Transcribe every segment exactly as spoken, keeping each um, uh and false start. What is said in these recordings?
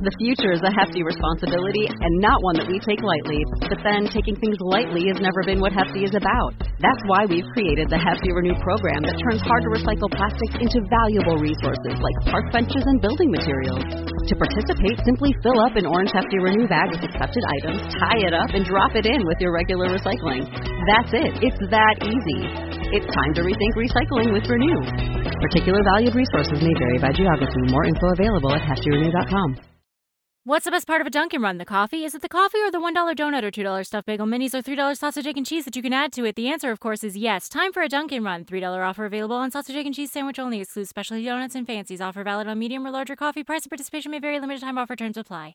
The future is a hefty responsibility and not one that we take lightly. But then, taking things lightly has never been what Hefty is about. That's why we've created the Hefty Renew program that turns hard-to-recycle plastics into valuable resources like park benches and building materials. To participate, simply fill up an orange Hefty Renew bag with accepted items, tie it up, and drop it in with your regular recycling. That's it. It's that easy. It's time to rethink recycling with Renew. Particular valued resources may vary by geography. More info available at hefty renew dot com. What's the best part of a Dunkin' Run? The coffee? Is it the coffee or the one dollar donut or two dollar stuffed bagel minis or three dollar sausage, egg, and cheese that you can add to it? The answer, of course, is yes. Time for a Dunkin' Run. three dollar offer available on sausage, egg, and cheese sandwich only. Excludes specialty donuts and fancies. Offer valid on medium or larger coffee. Price and participation may vary. Limited time offer. Terms apply.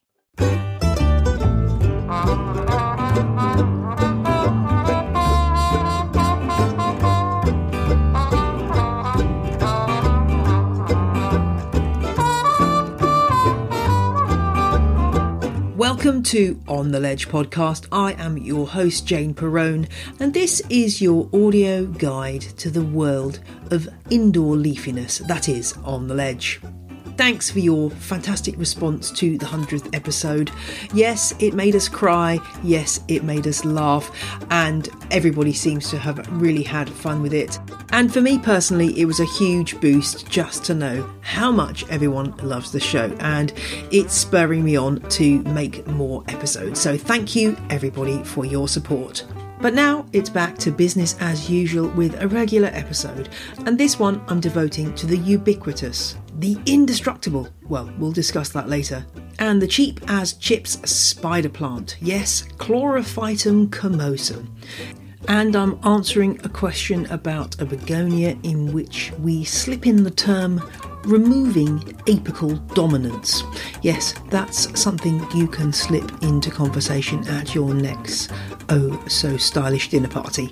Welcome to On the Ledge podcast. I am your host, Jane Perrone, and this is your audio guide to the world of indoor leafiness, that is, On the Ledge. Thanks for your fantastic response to the hundredth episode. Yes, it made us cry. Yes, it made us laugh. And everybody seems to have really had fun with it. And for me personally, it was a huge boost just to know how much everyone loves the show. And it's spurring me on to make more episodes. So thank you, everybody, for your support. But now it's back to business as usual with a regular episode, and this one I'm devoting to the ubiquitous, the indestructible, well, we'll discuss that later, and the cheap as chips spider plant, yes, Chlorophytum comosum. And I'm answering a question about a begonia in which we slip in the term removing apical dominance. Yes, that's something you can slip into conversation at your next oh so stylish dinner party.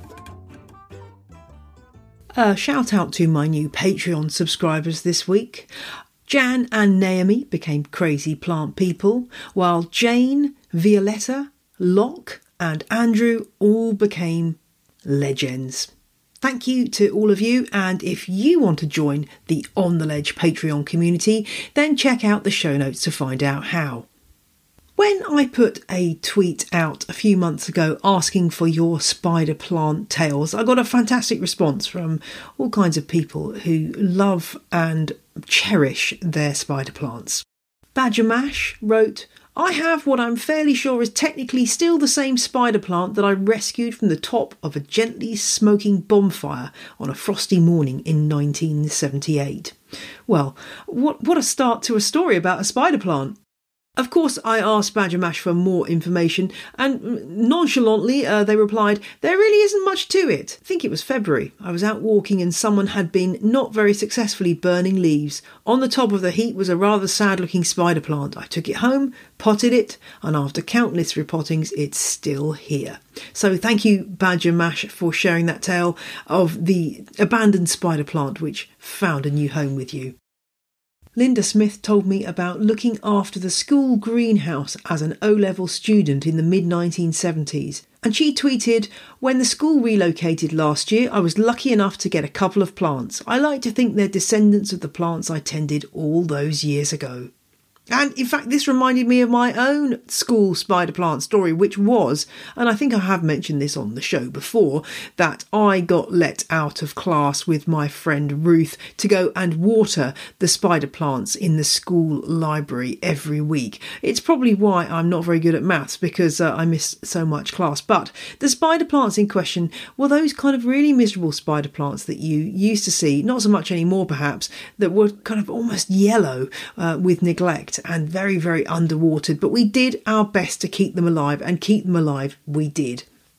A shout out to my new Patreon subscribers this week. Jan and Naomi became crazy plant people, while Jane, Violetta, Locke and Andrew all became legends. Thank you to all of you, and if you want to join the On the Ledge Patreon community, then check out the show notes to find out how. When I put a tweet out a few months ago asking for your spider plant tales, I got a fantastic response from all kinds of people who love and cherish their spider plants. Badger Mash wrote, I have what I'm fairly sure is technically still the same spider plant that I rescued from the top of a gently smoking bonfire on a frosty morning in nineteen seventy-eight. Well, what, what a start to a story about a spider plant. Of course, I asked Badger Mash for more information, and nonchalantly uh, they replied, there really isn't much to it. I think it was February. I was out walking and someone had been not very successfully burning leaves. On the top of the heap was a rather sad-looking spider plant. I took it home, potted it, and after countless repottings, it's still here. So thank you, Badger Mash, for sharing that tale of the abandoned spider plant which found a new home with you. Linda Smith told me about looking after the school greenhouse as an O-level student in the mid nineteen seventies. And she tweeted, when the school relocated last year, I was lucky enough to get a couple of plants. I like to think they're descendants of the plants I tended all those years ago. And in fact, this reminded me of my own school spider plant story, which was, and I think I have mentioned this on the show before, that I got let out of class with my friend Ruth to go and water the spider plants in the school library every week. It's probably why I'm not very good at maths, because uh, I miss so much class. But the spider plants in question were those kind of really miserable spider plants that you used to see, not so much anymore perhaps, that were kind of almost yellow uh, with neglect and very, very underwatered, but we did our best to keep them alive, and keep them alive we did.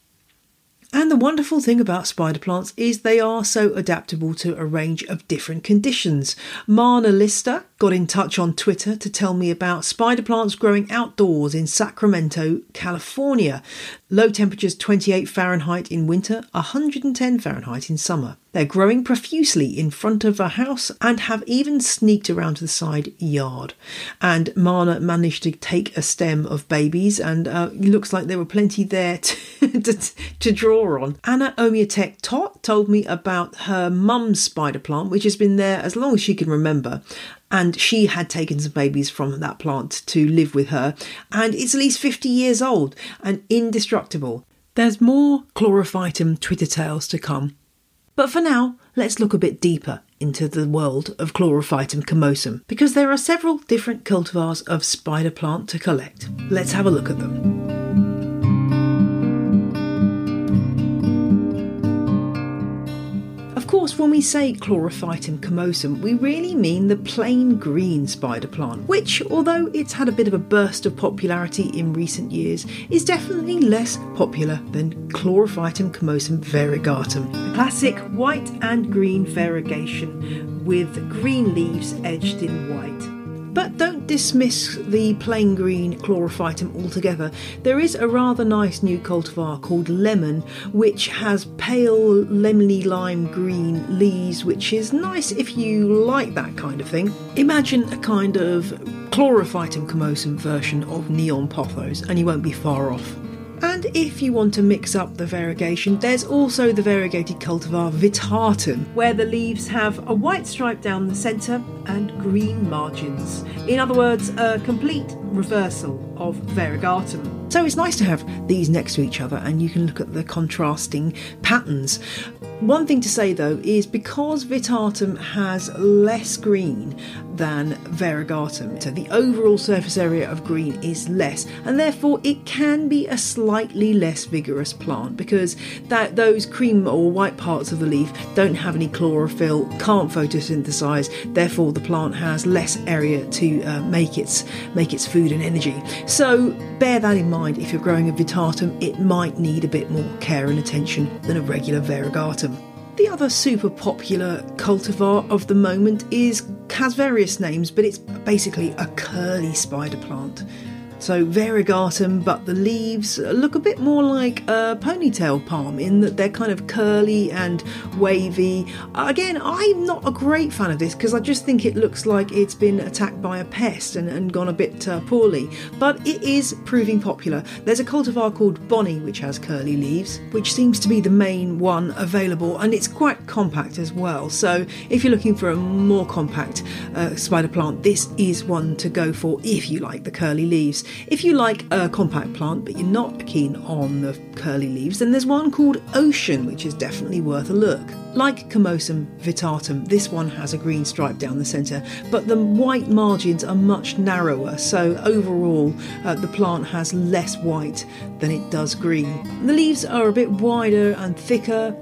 And the wonderful thing about spider plants is they are so adaptable to a range of different conditions. Marna Lister got in touch on Twitter to tell me about spider plants growing outdoors in Sacramento, California. Low temperatures twenty-eight Fahrenheit in winter, one hundred ten Fahrenheit in summer. They're growing profusely in front of a house and have even sneaked around to the side yard. And Marna managed to take a stem of babies, and uh, it looks like there were plenty there to, to, to draw on. Anna Omiatek Tot told me about her mum's spider plant, which has been there as long as she can remember. And she had taken some babies from that plant to live with her. And it's at least fifty years old and indestructible. There's more Chlorophytum Twitter tales to come. But for now, let's look a bit deeper into the world of Chlorophytum comosum, because there are several different cultivars of spider plant to collect. Let's have a look at them. Of course, when we say Chlorophytum comosum, we really mean the plain green spider plant, which, although it's had a bit of a burst of popularity in recent years, is definitely less popular than Chlorophytum comosum variegatum, the classic white and green variegation with green leaves edged in white. But don't dismiss the plain green Chlorophytum altogether. There is a rather nice new cultivar called Lemon, which has pale lemony lime green leaves, which is nice if you like that kind of thing. Imagine a kind of Chlorophytum comosum version of Neon Pothos, and you won't be far off. And if you want to mix up the variegation, there's also the variegated cultivar Vitatum, where the leaves have a white stripe down the centre and green margins. In other words, a complete reversal of variegatum. So it's nice to have these next to each other and you can look at the contrasting patterns. One thing to say though is because Vitatum has less green than variegatum, so the overall surface area of green is less, and therefore it can be a slightly less vigorous plant because that those cream or white parts of the leaf don't have any chlorophyll, can't photosynthesize, therefore the plant has less area to uh, make its make its food and energy. So bear that in mind. If you're growing a Vitatum, it might need a bit more care and attention than a regular variegatum. The other super popular cultivar of the moment is, has various names, but it's basically a curly spider plant. So variegatum, but the leaves look a bit more like a ponytail palm in that they're kind of curly and wavy. Again, I'm not a great fan of this because I just think it looks like it's been attacked by a pest and, and gone a bit uh, poorly. But it is proving popular. There's a cultivar called Bonnie which has curly leaves, which seems to be the main one available, and it's quite compact as well. So if you're looking for a more compact uh, spider plant, this is one to go for if you like the curly leaves. If you like a compact plant but you're not keen on the curly leaves, then there's one called Ocean, which is definitely worth a look. Like Comosum Vitatum, this one has a green stripe down the centre, but the white margins are much narrower, so overall uh, the plant has less white than it does green. The leaves are a bit wider and thicker,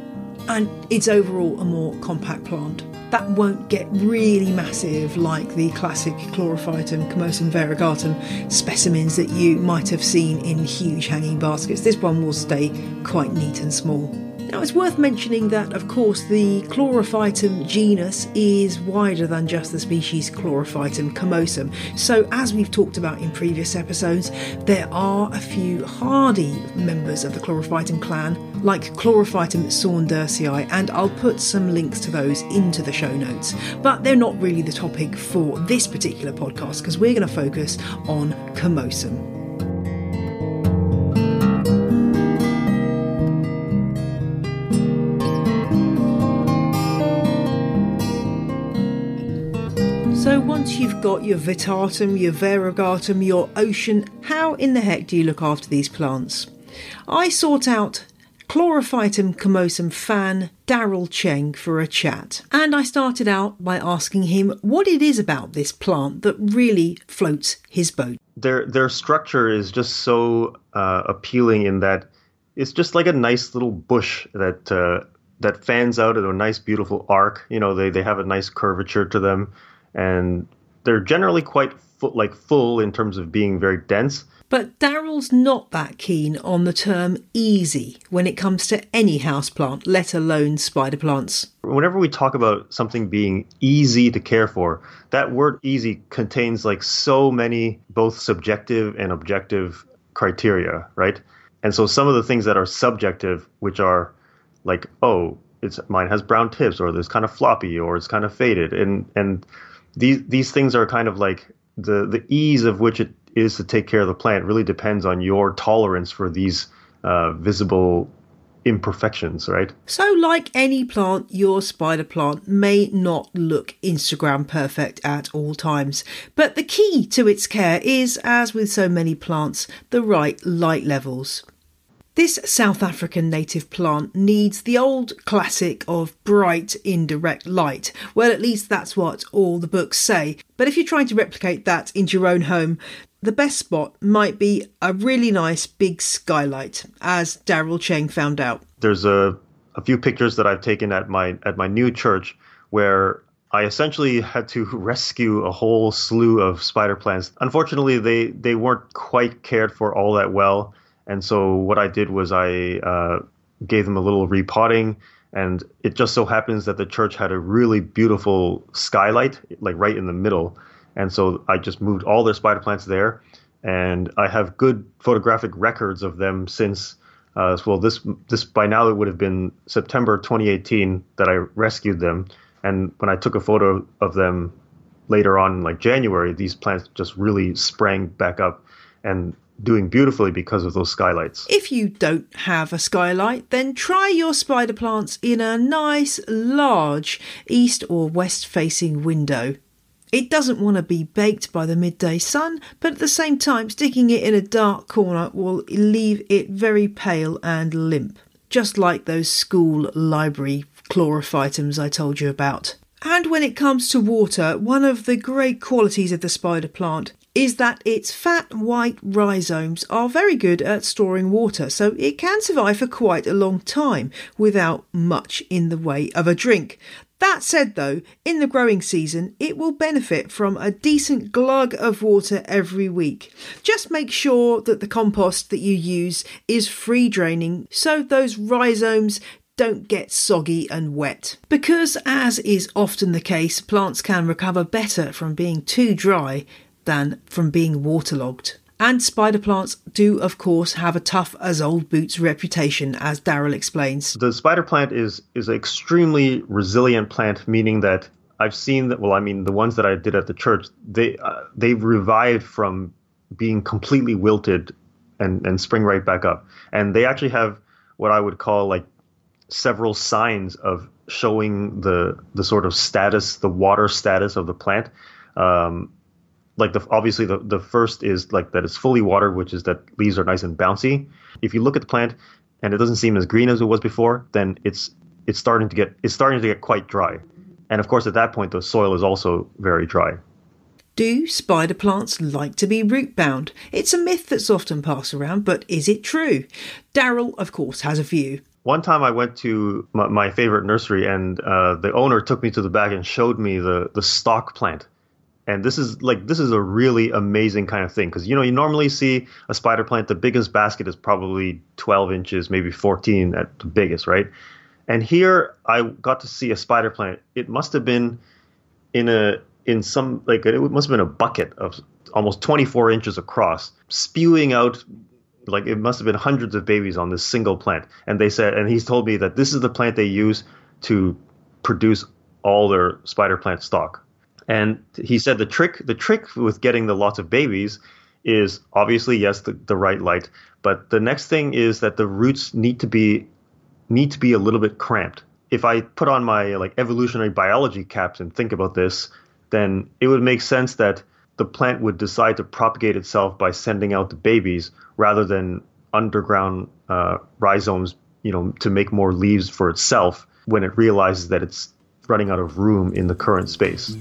and it's overall a more compact plant. That won't get really massive like the classic Chlorophytum comosum variegatum specimens that you might have seen in huge hanging baskets. This one will stay quite neat and small. Now it's worth mentioning that, of course, the Chlorophytum genus is wider than just the species Chlorophytum comosum. So as we've talked about in previous episodes, there are a few hardy members of the Chlorophytum clan, like Chlorophytum saundersii, and I'll put some links to those into the show notes. But they're not really the topic for this particular podcast because we're going to focus on comosum. So once you've got your Vitatum, your variegatum, your Ocean, how in the heck do you look after these plants? I sought out Chlorophytum comosum fan Daryl Cheng for a chat, and I started out by asking him what it is about this plant that really floats his boat. Their their structure is just so uh, appealing in that it's just like a nice little bush that uh, that fans out at a nice beautiful arc. You know, they, they have a nice curvature to them. And they're generally quite fu- like full in terms of being very dense. But Daryl's not that keen on the term easy when it comes to any houseplant, let alone spider plants. Whenever we talk about something being easy to care for, that word easy contains like so many both subjective and objective criteria, right? And so some of the things that are subjective, which are like, oh, it's mine has brown tips, or it's kind of floppy, or it's kind of faded, and and These these things are kind of like the, the ease of which it is to take care of the plant really depends on your tolerance for these uh, visible imperfections, right? So like any plant, your spider plant may not look Instagram perfect at all times. But the key to its care is, as with so many plants, the right light levels. This South African native plant needs the old classic of bright indirect light. Well, at least that's what all the books say. But if you're trying to replicate that into your own home, the best spot might be a really nice big skylight, as Daryl Cheng found out. There's a, a few pictures that I've taken at my at my new church where I essentially had to rescue a whole slew of spider plants. Unfortunately, they, they weren't quite cared for all that well. And so what I did was I uh, gave them a little repotting, and it just so happens that the church had a really beautiful skylight, like right in the middle. And so I just moved all their spider plants there, and I have good photographic records of them since, uh, well, this this by now it would have been September twenty eighteen that I rescued them. And when I took a photo of them later on, like January, these plants just really sprang back up and doing beautifully because of those skylights. If you don't have a skylight, then try your spider plants in a nice, large east or west facing window. It doesn't want to be baked by the midday sun, but at the same time, sticking it in a dark corner will leave it very pale and limp, just like those school library chlorophytums I told you about. And when it comes to water, one of the great qualities of the spider plant is that its fat white rhizomes are very good at storing water, so it can survive for quite a long time without much in the way of a drink. That said though, in the growing season, it will benefit from a decent glug of water every week. Just make sure that the compost that you use is free draining so those rhizomes don't get soggy and wet. Because, as is often the case, plants can recover better from being too dry than from being waterlogged. And spider plants do, of course, have a tough as old boots reputation, as Daryl explains. The spider plant is is an extremely resilient plant, meaning that I've seen that, well, I mean, the ones that I did at the church, they, uh, they've revived from being completely wilted and, and spring right back up. And they actually have what I would call like several signs of showing the the sort of status, the water status of the plant. Um, like the obviously the, the first is like that it's fully watered, which is that leaves are nice and bouncy. If you look at the plant and it doesn't seem as green as it was before, then it's it's starting to get it's starting to get quite dry. And of course, at that point, the soil is also very dry. Do spider plants like to be root bound? It's a myth that's often passed around, but is it true? Daryl, of course, has a view. One time I went to my, my favorite nursery, and uh, the owner took me to the back and showed me the, the stock plant. And this is like this is a really amazing kind of thing, because, you know, you normally see a spider plant, the biggest basket is probably twelve inches, maybe fourteen at the biggest, right? And here I got to see a spider plant. It must have been in a in some like it must have been a bucket of almost twenty-four inches across, spewing out. Like it must have been hundreds of babies on this single plant. And they said, and he's told me that this is the plant they use to produce all their spider plant stock. And he said the trick, the trick with getting the lots of babies is obviously, yes, the, the right light. But the next thing is that the roots need to be need to be a little bit cramped. If I put on my like evolutionary biology caps and think about this, then it would make sense that the plant would decide to propagate itself by sending out the babies rather than underground uh, rhizomes, you know, to make more leaves for itself when it realizes that it's running out of room in the current space.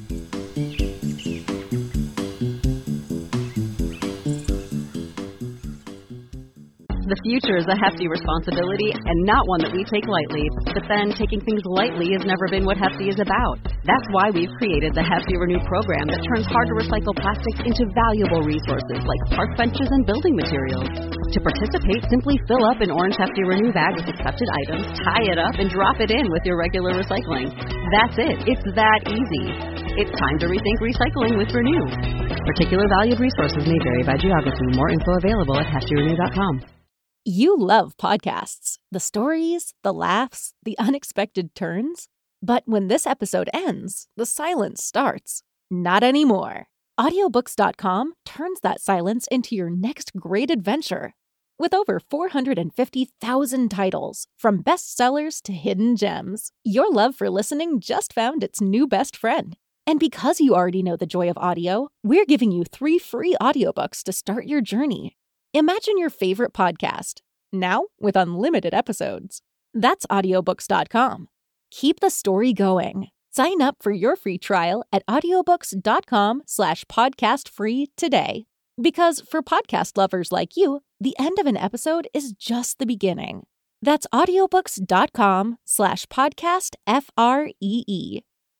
The future is a hefty responsibility and not one that we take lightly. But then taking things lightly has never been what Hefty is about. That's why we've created the Hefty Renew program that turns hard-to-recycle plastics into valuable resources like park benches and building materials. To participate, simply fill up an orange Hefty Renew bag with accepted items, tie it up, and drop it in with your regular recycling. That's it. It's that easy. It's time to rethink recycling with Renew. Particular valued resources may vary by geography. More info available at hefty renew dot com. You love podcasts, the stories, the laughs, the unexpected turns. But when this episode ends, the silence starts. Not anymore. audiobooks dot com turns that silence into your next great adventure. With over four hundred fifty thousand titles, from bestsellers to hidden gems, your love for listening just found its new best friend. And because you already know the joy of audio, we're giving you three free audiobooks to start your journey. Imagine your favorite podcast, now with unlimited episodes. That's audiobooks dot com. Keep the story going. Sign up for your free trial at audiobooks dot com slash podcast free today. Because for podcast lovers like you, the end of an episode is just the beginning. That's audiobooks dot com slash podcast F R E E.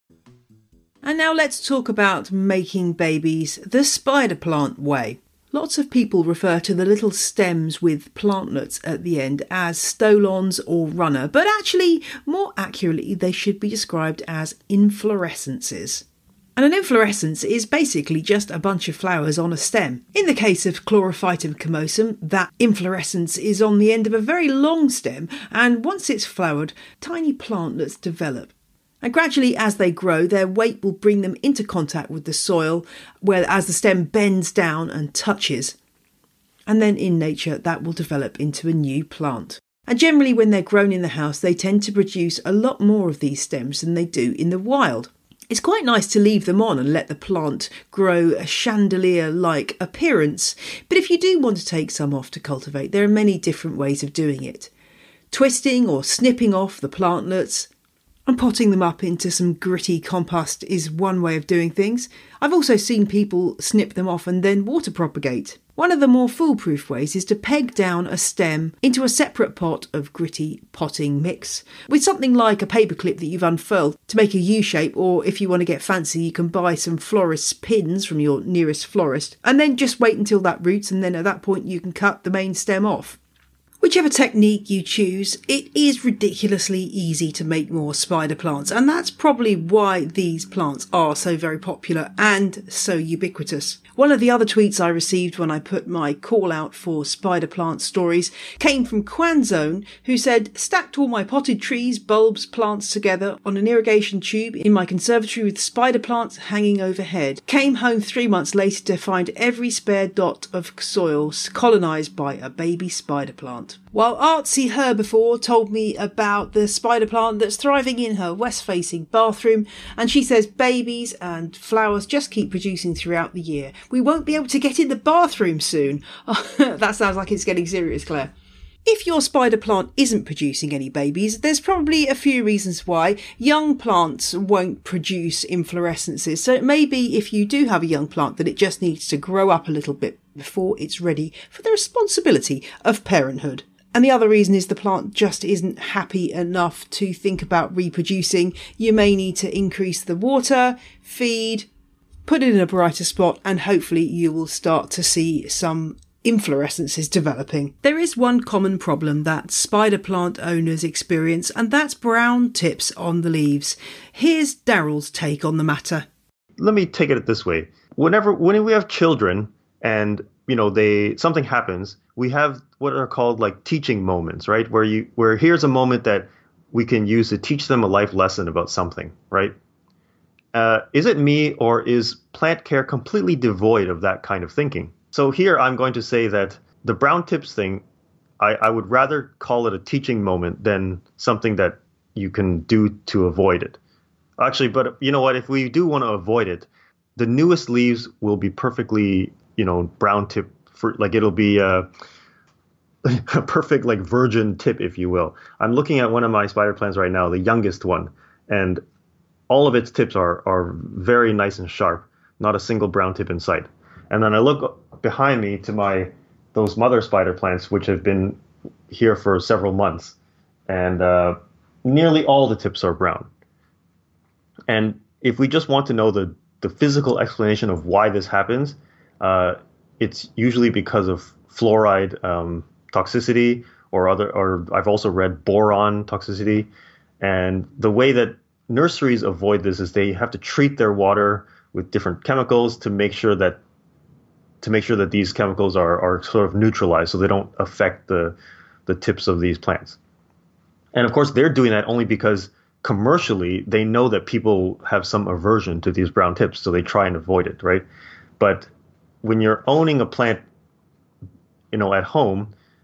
And now let's talk about making babies the spider plant way. Lots of people refer to the little stems with plantlets at the end as stolons or runner, but actually, more accurately, they should be described as inflorescences. And an inflorescence is basically just a bunch of flowers on a stem. In the case of Chlorophytum comosum, that inflorescence is on the end of a very long stem, and once it's flowered, tiny plantlets develop. And gradually, as they grow, their weight will bring them into contact with the soil, where as the stem bends down and touches. And then in nature, that will develop into a new plant. And generally, when they're grown in the house, they tend to produce a lot more of these stems than they do in the wild. It's quite nice to leave them on and let the plant grow a chandelier-like appearance, but if you do want to take some off to cultivate, there are many different ways of doing it. Twisting or snipping off the plantlets and potting them up into some gritty compost is one way of doing things. I've also seen people snip them off and then water propagate. One of the more foolproof ways is to peg down a stem into a separate pot of gritty potting mix with something like a paperclip that you've unfurled to make a U-shape, or if you want to get fancy you can buy some florist's pins from your nearest florist, and then just wait until that roots, and then at that point you can cut the main stem off. Whichever technique you choose, it is ridiculously easy to make more spider plants, and that's probably why these plants are so very popular and so ubiquitous. One of the other tweets I received when I put my call out for spider plant stories came from Quanzone, who said, "Stacked all my potted trees, bulbs, plants together on an irrigation tube in my conservatory with spider plants hanging overhead. Came home three months later to find every spare dot of soil colonised by a baby spider plant." While Artsy Herbivore told me about the spider plant that's thriving in her west-facing bathroom, and she says babies and flowers just keep producing throughout the year. We won't be able to get in the bathroom soon. Oh, that sounds like it's getting serious, Claire. If your spider plant isn't producing any babies, there's probably a few reasons why. Young plants won't produce inflorescences, so it may be if you do have a young plant that it just needs to grow up a little bit before it's ready for the responsibility of parenthood. And the other reason is the plant just isn't happy enough to think about reproducing. You may need to increase the water, feed, put it in a brighter spot, and hopefully you will start to see some inflorescences developing. There is one common problem that spider plant owners experience, and that's brown tips on the leaves. Here's Daryl's take on the matter. Let me take it this way. Whenever when we have children and you know they something happens, we have what are called like teaching moments, right? Where you where here's a moment that we can use to teach them a life lesson about something, right? Uh, is it me, or is plant care completely devoid of that kind of thinking? So here I'm going to say that the brown tips thing, I, I would rather call it a teaching moment than something that you can do to avoid it. Actually, but you know what? If we do want to avoid it, the newest leaves will be perfectly, you know, brown tip, for, like it'll be a, a perfect like virgin tip, if you will. I'm looking at one of my spider plants right now, the youngest one, and all of its tips are are very nice and sharp, not a single brown tip in sight. And then I look behind me to my those mother spider plants, which have been here for several months, and uh, nearly all the tips are brown. And if we just want to know the, the physical explanation of why this happens, uh, it's usually because of fluoride um, toxicity, or other, or I've also read boron toxicity. And the way that nurseries avoid this is they have to treat their water with different chemicals to make sure that to make sure that these chemicals are, are sort of neutralized, so they don't affect the the tips of these plants. And of course, they're doing that only because commercially they know that people have some aversion to these brown tips, so they try and avoid it, right? But when you're owning a plant, you know, at home,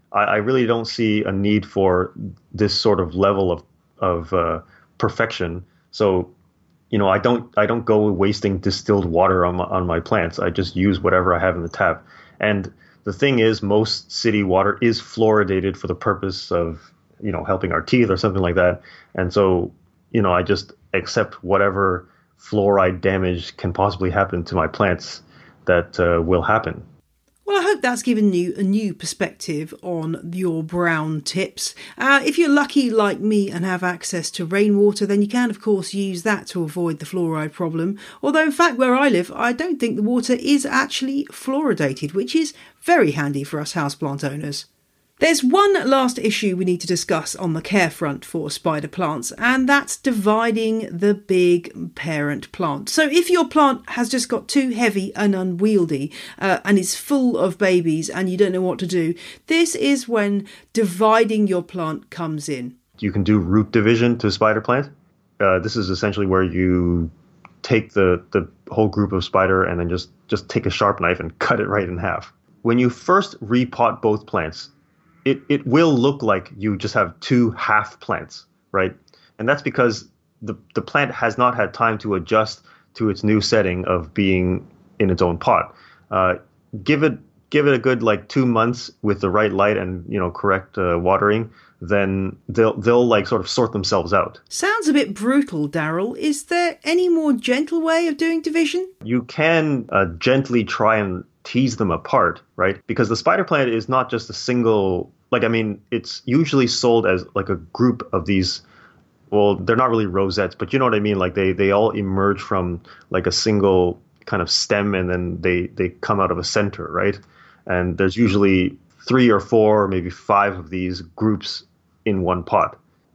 I, I really don't see a need for this sort of level of of uh, perfection. So, you know, I don't I don't go wasting distilled water on my, on my plants. I just use whatever I have in the tap. And the thing is, most city water is fluoridated for the purpose of, you know, helping our teeth or something like that. And so, you know, I just accept whatever fluoride damage can possibly happen to my plants that uh, will happen. Well, I hope that's given you a new perspective on your brown tips. Uh, if you're lucky like me and have access to rainwater, then you can, of course, use that to avoid the fluoride problem. Although, in fact, where I live, I don't think the water is actually fluoridated, which is very handy for us houseplant owners. There's one last issue we need to discuss on the care front for spider plants, and that's dividing the big parent plant. So if your plant has just got too heavy and unwieldy uh, and is full of babies and you don't know what to do, this is when dividing your plant comes in. You can do root division to a spider plant. Uh, this is essentially where you take the, the whole group of spider and then just, just take a sharp knife and cut it right in half. When you first repot both plants, It it will look like you just have two half plants, right? And that's because the, the plant has not had time to adjust to its new setting of being in its own pot. Uh, give it give it a good like two months with the right light and, you know, correct uh, watering, then they'll they'll like sort of sort themselves out. Sounds a bit brutal, Daryl. Is there any more gentle way of doing division? You can uh, gently try and tease them apart, right? Because the spider plant is not just a single, like, I mean, it's usually sold as like a group of these, well, they're not really rosettes, but you know what I mean? Like they, they all emerge from like a single kind of stem and then they, they come out of a center, right? And there's usually three or four, maybe five of these groups in one pot.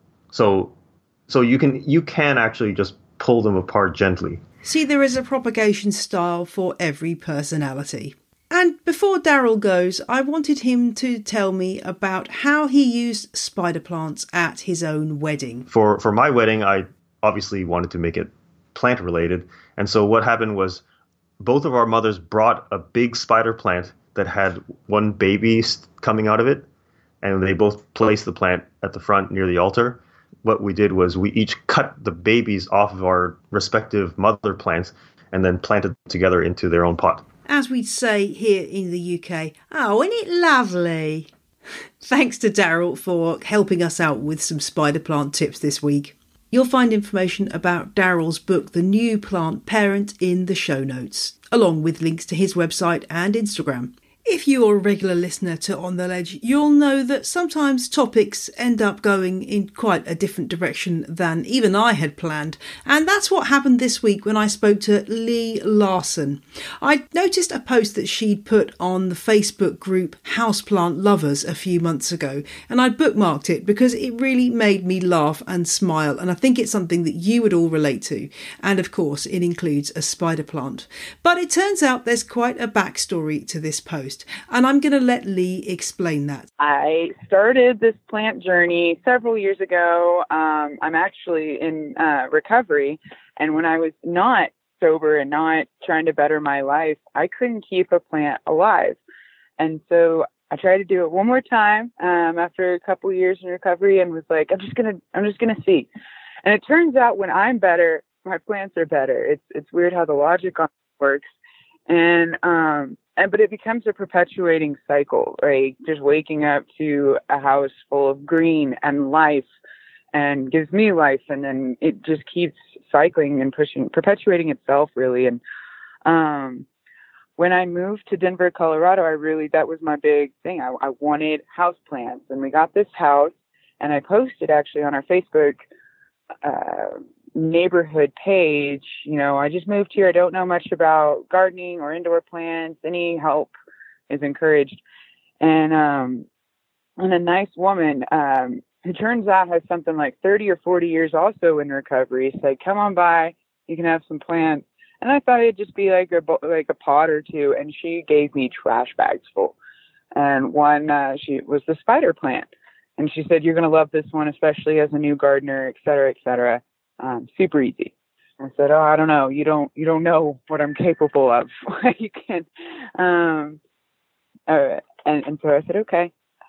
So, so you can, you can actually just pull them apart gently. See, there is a propagation style for every personality. And before Daryl goes, I wanted him to tell me about how he used spider plants at his own wedding. For for my wedding, I obviously wanted to make it plant related. And so what happened was both of our mothers brought a big spider plant that had one baby coming out of it. And they both placed the plant at the front near the altar. What we did was we each cut the babies off of our respective mother plants and then planted together into their own pot. As we'd say here in the U K, oh, isn't it lovely? Thanks to Daryl for helping us out with some spider plant tips this week. You'll find information about Daryl's book, The New Plant Parent, in the show notes, along with links to his website and Instagram. If you're a regular listener to On The Ledge, you'll know that sometimes topics end up going in quite a different direction than even I had planned. And that's what happened this week when I spoke to Lee Larson. I noticed a post that she'd put on the Facebook group Houseplant Lovers a few months ago, and I'd bookmarked it because it really made me laugh and smile, and I think it's something that you would all relate to. And of course, it includes a spider plant. But it turns out there's quite a backstory to this post. And I'm going to let Lee explain that. I started this plant journey several years ago. Um, I'm actually in uh, recovery. And when I was not sober and not trying to better my life, I couldn't keep a plant alive. And so I tried to do it one more time um, after a couple of years in recovery and was like, I'm just going to, I'm just going to see. And it turns out when I'm better, my plants are better. It's, it's weird how the logic on it works. And, um, and, but it becomes a perpetuating cycle, right? Just waking up to a house full of green and life and gives me life. And then it just keeps cycling and pushing, perpetuating itself really. And, um, when I moved to Denver, Colorado, I really, that was my big thing. I, I wanted house plants, and we got this house, and I posted actually on our Facebook, uh, neighborhood page, you know, I just moved here. I don't know much about gardening or indoor plants. Any help is encouraged. And, um, and a nice woman, um, who turns out has something like thirty or forty years also in recovery said, come on by, you can have some plants. And I thought it'd just be like a, like a pot or two. And she gave me trash bags full. And one, uh, she was the spider plant. And she said, you're going to love this one, especially as a new gardener, et cetera, et cetera. Um, super easy. I said, oh, I don't know. You don't, you don't know what I'm capable of. You can, um, uh, and, and so I said, okay.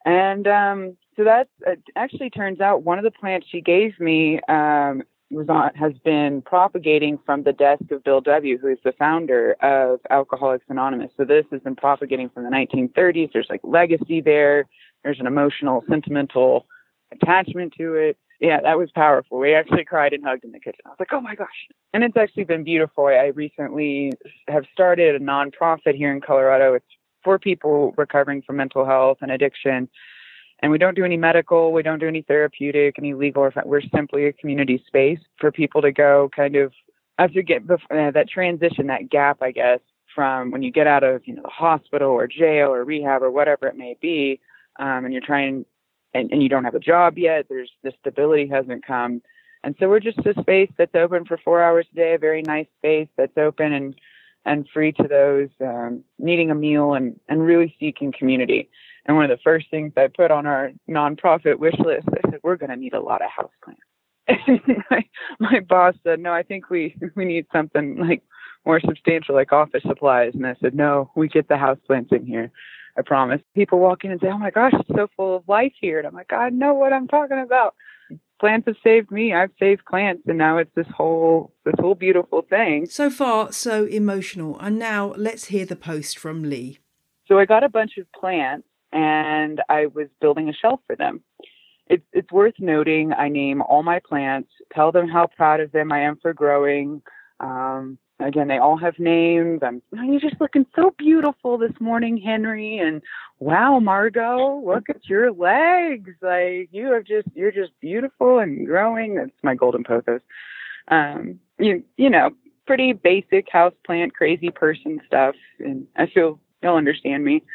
And um, so that uh, actually turns out one of the plants she gave me um, was on, has been propagating from the desk of Bill W., who is the founder of Alcoholics Anonymous. So this has been propagating from the nineteen thirties. There's like legacy there. There's an emotional, sentimental attachment to it. Yeah, that was powerful. We actually cried and hugged in the kitchen. I was like, oh my gosh. And it's actually been beautiful. I recently have started a nonprofit here in Colorado. It's for people recovering from mental health and addiction. And we don't do any medical, we don't do any therapeutic, any legal. We're simply a community space for people to go kind of after get uh, that transition, that gap, I guess, from when you get out of, you know, the hospital or jail or rehab or whatever it may be, um, and you're trying and, and you don't have a job yet. There's the stability hasn't come. And so we're just a space that's open for four hours a day, a very nice space that's open and, and free to those um, needing a meal and, and really seeking community. And one of the first things I put on our nonprofit wish list, I said, we're going to need a lot of houseplants. And my, my boss said, no, I think we, we need something like more substantial, like office supplies. And I said, no, we get the houseplants in here. I promise. People walk in and say, oh my gosh, it's so full of life here. And I'm like, I know what I'm talking about. Plants have saved me. I've saved plants. And now it's this whole, this whole beautiful thing. So far, so emotional. And now let's hear the post from Lee. So I got a bunch of plants and I was building a shelf for them. It's, it's worth noting, I name all my plants, tell them how proud of them I am for growing. Um, Again, they all have names. I'm, oh, you're just looking so beautiful this morning, Henry. And wow, Margot, look at your legs. Like you have just, you're just beautiful and growing. That's my golden pothos. Um, you, you know, pretty basic houseplant, crazy person stuff. And I feel you'll understand me.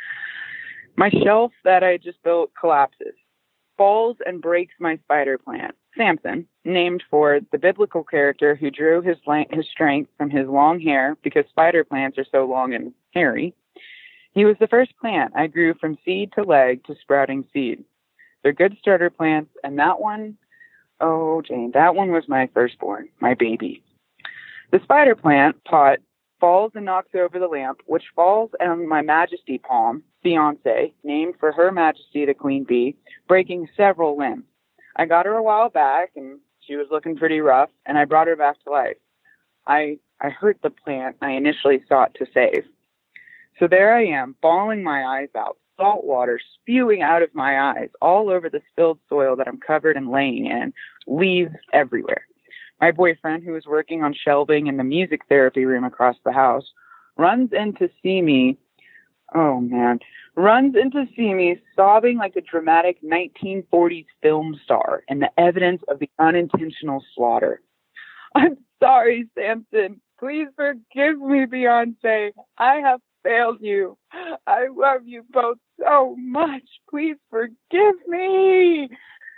My shelf that I just built collapses, falls and breaks my spider plant, Samson, named for the biblical character who drew his his strength from his long hair because spider plants are so long and hairy. He was the first plant I grew from seed to leg to sprouting seed. They're good starter plants, and that one, oh, Jane, that one was my firstborn, my baby. The spider plant pot falls and knocks over the lamp, which falls on my Majesty palm, fiance, named for Her Majesty the Queen Bee, breaking several limbs. I got her a while back, and she was looking pretty rough, and I brought her back to life. I I hurt the plant I initially sought to save. So there I am, bawling my eyes out, salt water spewing out of my eyes, all over the spilled soil that I'm covered and laying in, leaves everywhere. My boyfriend, who was working on shelving in the music therapy room across the house, runs in to see me. Oh, man. Runs in to see me sobbing like a dramatic nineteen forties film star and the evidence of the unintentional slaughter. I'm sorry, Samson. Please forgive me, Beyonce. I have failed you. I love you both so much. Please forgive me.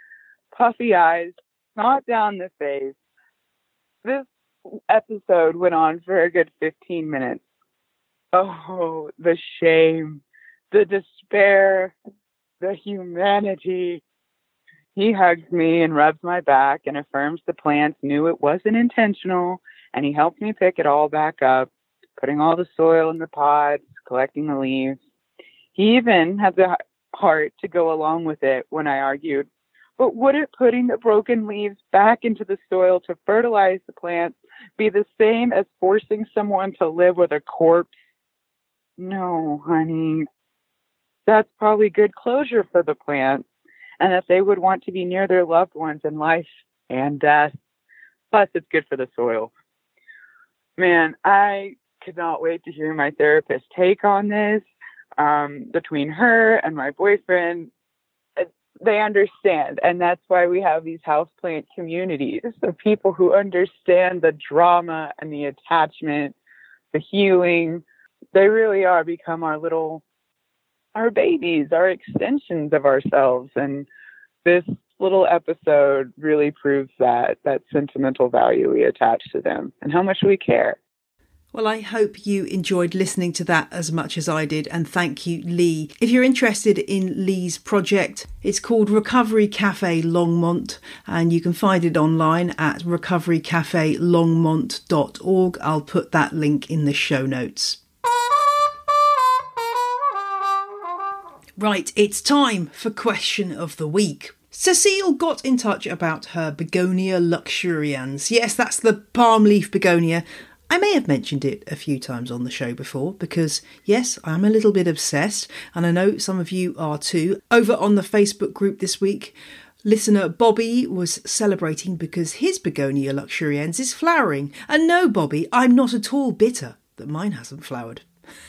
Puffy eyes, snot down the face. This episode went on for a good fifteen minutes. Oh, the shame, the despair, the humanity. He hugs me and rubs my back and affirms the plants knew it wasn't intentional, and he helped me pick it all back up, putting all the soil in the pods, collecting the leaves. He even had the heart to go along with it when I argued, but wouldn't putting the broken leaves back into the soil to fertilize the plants be the same as forcing someone to live with a corpse? No, honey. That's probably good closure for the plants, and that they would want to be near their loved ones in life and death. Plus, it's good for the soil. Man, I could not wait to hear my therapist's take on this. Um, between her and my boyfriend, they understand, and that's why we have these houseplant communities of people who understand the drama and the attachment, the healing. They really are become our little, our babies, our extensions of ourselves. And this little episode really proves that, that sentimental value we attach to them and how much we care. Well, I hope you enjoyed listening to that as much as I did, and thank you, Lee. If you're interested in Lee's project, it's called Recovery Cafe Longmont, and you can find it online at recovery cafe longmont dot org. I'll put that link in the show notes. Right, it's time for question of the week. Cecile got in touch about her Begonia luxurians. Yes, that's the palm leaf begonia. I may have mentioned it a few times on the show before because, yes, I'm a little bit obsessed, and I know some of you are too. Over on the Facebook group this week, listener Bobby was celebrating because his Begonia luxurians is flowering. And no, Bobby, I'm not at all bitter that mine hasn't flowered.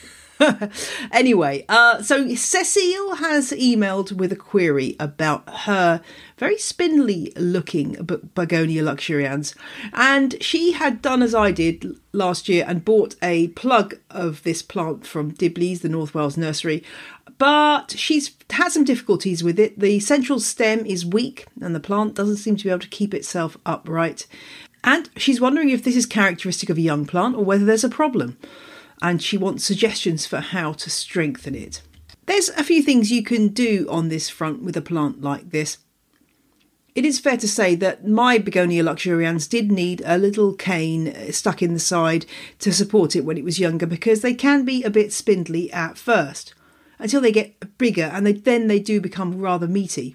Anyway, uh, so Cecile has emailed with a query about her very spindly looking Begonia luxurians, and she had done as I did last year and bought a plug of this plant from Dibley's, the North Wales nursery, but she's had some difficulties with it. The central stem is weak and the plant doesn't seem to be able to keep itself upright, and she's wondering if this is characteristic of a young plant or whether there's a problem. And she wants suggestions for how to strengthen it. There's a few things you can do on this front with a plant like this. It is fair to say that my Begonia luxurians did need a little cane stuck in the side to support it when it was younger, because they can be a bit spindly at first, until they get bigger, and they, then they do become rather meaty.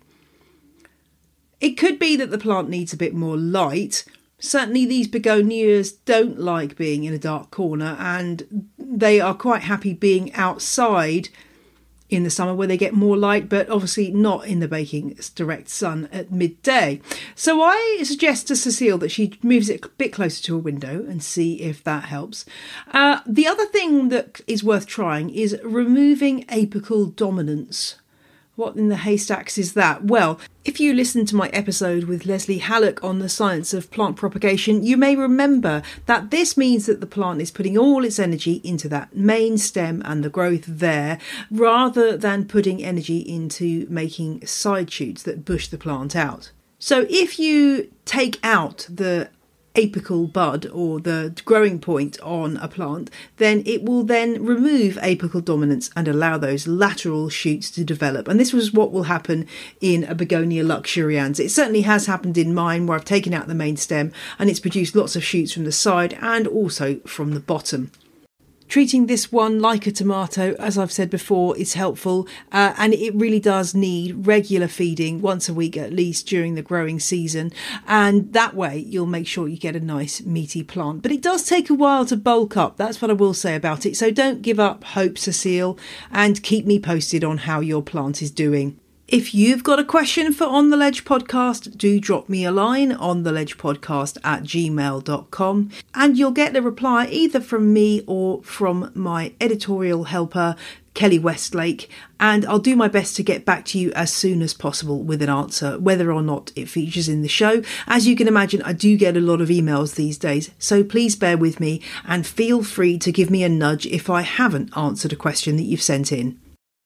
It could be that the plant needs a bit more light. Certainly these begonias don't like being in a dark corner, and they are quite happy being outside in the summer where they get more light, but obviously not in the baking direct sun at midday. So I suggest to Cecile that she moves it a bit closer to a window and see if that helps. Uh, the other thing that is worth trying is removing apical dominance. What in the haystacks is that? Well, if you listened to my episode with Leslie Hallock on the science of plant propagation, you may remember that this means that the plant is putting all its energy into that main stem and the growth there, rather than putting energy into making side shoots that bush the plant out. So if you take out the apical bud or the growing point on a plant, then it will then remove apical dominance and allow those lateral shoots to develop. And this was what will happen in a Begonia luxurians. It certainly has happened in mine, where I've taken out the main stem and it's produced lots of shoots from the side and also from the bottom. Treating this one like a tomato, as I've said before, is helpful, uh, and it really does need regular feeding once a week at least during the growing season, and that way you'll make sure you get a nice meaty plant. But it does take a while to bulk up, that's what I will say about it, so don't give up hope, Cecile, and keep me posted on how your plant is doing. If you've got a question for On The Ledge Podcast, do drop me a line on the ledge podcast at gmail dot com, and you'll get a reply either from me or from my editorial helper, Kelly Westlake, and I'll do my best to get back to you as soon as possible with an answer, whether or not it features in the show. As you can imagine, I do get a lot of emails these days, so please bear with me and feel free to give me a nudge if I haven't answered a question that you've sent in.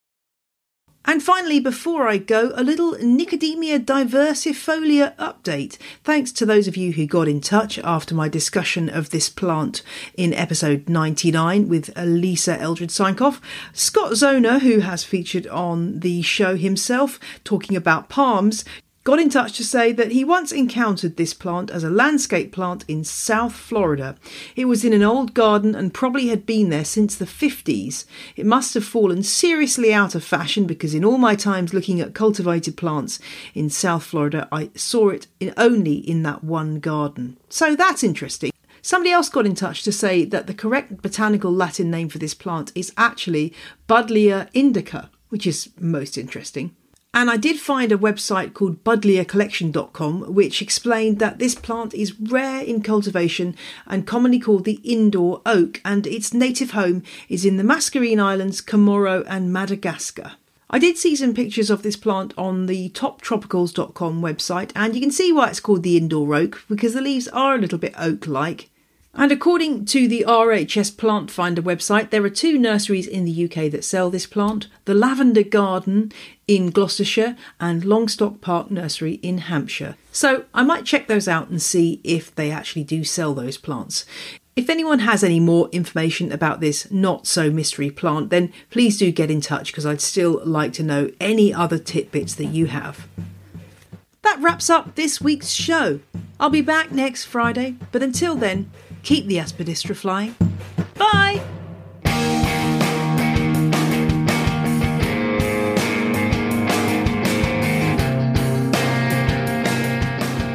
And finally, before I go, a little Nicodemia diversifolia update. Thanks to those of you who got in touch after my discussion of this plant in episode ninety-nine with Lisa Eldred-Seinkoff. Scott Zona, who has featured on the show himself, talking about palms, got in touch to say that he once encountered this plant as a landscape plant in South Florida. It was in an old garden and probably had been there since the fifties. It must have fallen seriously out of fashion, because in all my times looking at cultivated plants in South Florida, I saw it in only in that one garden. So that's interesting. Somebody else got in touch to say that the correct botanical Latin name for this plant is actually Buddleia indica, which is most interesting. And I did find a website called buddleia collection dot com, which explained that this plant is rare in cultivation and commonly called the indoor oak, and its native home is in the Mascarene Islands, Comoro and Madagascar. I did see some pictures of this plant on the top tropicals dot com website, and you can see why it's called the indoor oak, because the leaves are a little bit oak-like. And according to the R H S Plant Finder website, there are two nurseries in the U K that sell this plant: the Lavender Garden in Gloucestershire and Longstock Park Nursery in Hampshire. So I might check those out and see if they actually do sell those plants. If anyone has any more information about this not so mystery plant, then please do get in touch, because I'd still like to know any other tidbits that you have. That wraps up this week's show. I'll be back next Friday, but until then, keep the aspidistra flying. Bye!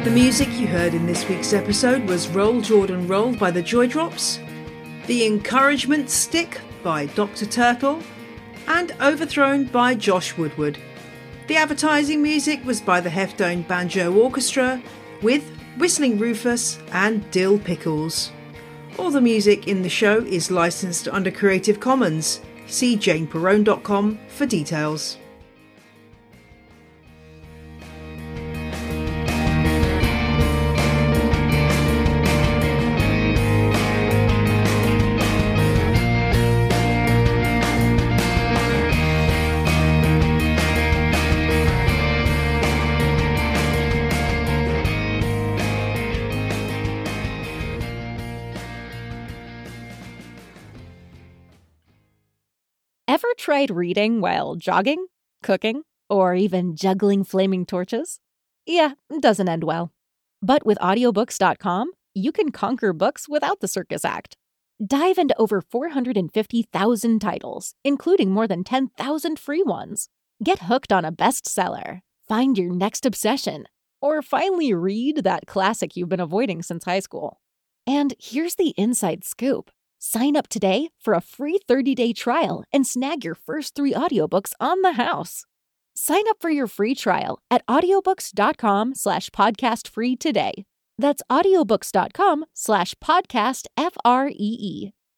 The music you heard in this week's episode was Roll Jordan Roll by the Joy Drops, The Encouragement Stick by Doctor Turtle, and Overthrown by Josh Woodward. The advertising music was by the Heftone Banjo Orchestra with Whistling Rufus and Dill Pickles. All the music in the show is licensed under Creative Commons. See jane perrone dot com for details. Ever tried reading while jogging, cooking, or even juggling flaming torches? Yeah, doesn't end well. But with audiobooks dot com, you can conquer books without the circus act. Dive into over four hundred fifty thousand titles, including more than ten thousand free ones. Get hooked on a bestseller, find your next obsession, or finally read that classic you've been avoiding since high school. And here's the inside scoop. Sign up today for a free thirty-day trial and snag your first three audiobooks on the house. Sign up for your free trial at audiobooks dot com slash podcast free today. That's audiobooks dot com slash podcast F R E E.